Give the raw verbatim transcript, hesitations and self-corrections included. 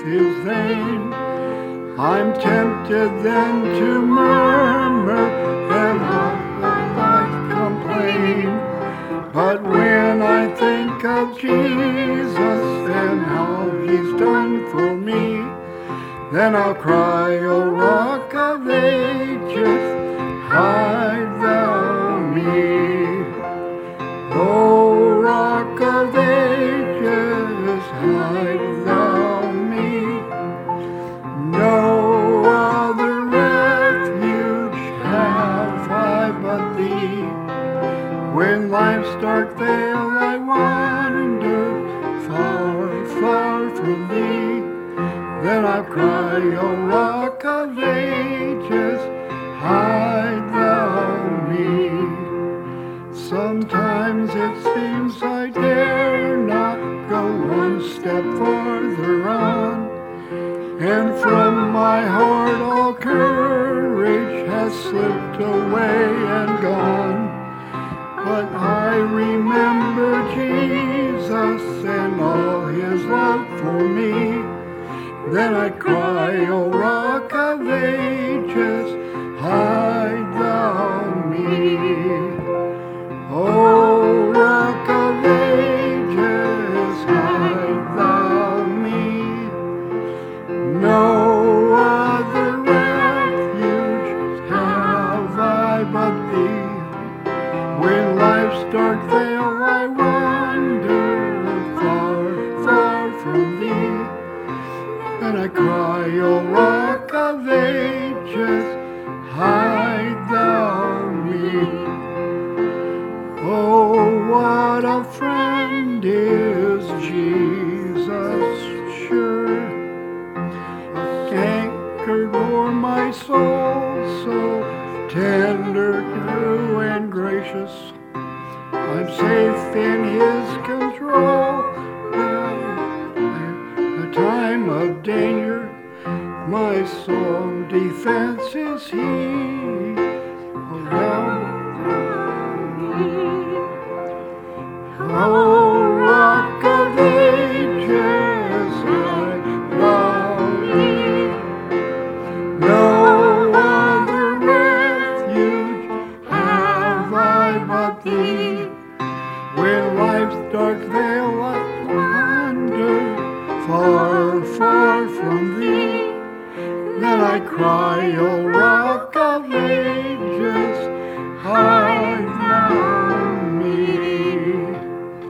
is vain. I'm tempted then to murmur and I complain. But when I think of Jesus and how he's done for me, then I'll cry, O Rock of Ages, hide thou me. O Rock of Ages, hide thou me. No other refuge have I but thee. When life's dark veil I wander far, far from thee, then I cry, O Rock of Ages, hide thou me. Sometimes it seems I dare not go one step farther on, and from my heart all courage has slipped away and gone. But I remember Jesus and all his love for me, then I cry, O Rock of Ages, hide thou me. O Rock of Ages, hide thou me. No other refuge have I but thee. When life's dark veil I wander far, far from thee, and I cry, O Rock of Ages, hide thou me. Oh, what a friend is Jesus, sure. A canker bore my soul, so tender, true, and gracious. I'm safe in his control. In a time of danger, my sole defense is he. Oh, Rock of Ages, hide thou me. No other refuge have I but thee. When life's dark veil I wander far, far from thee, then I cry, O Rock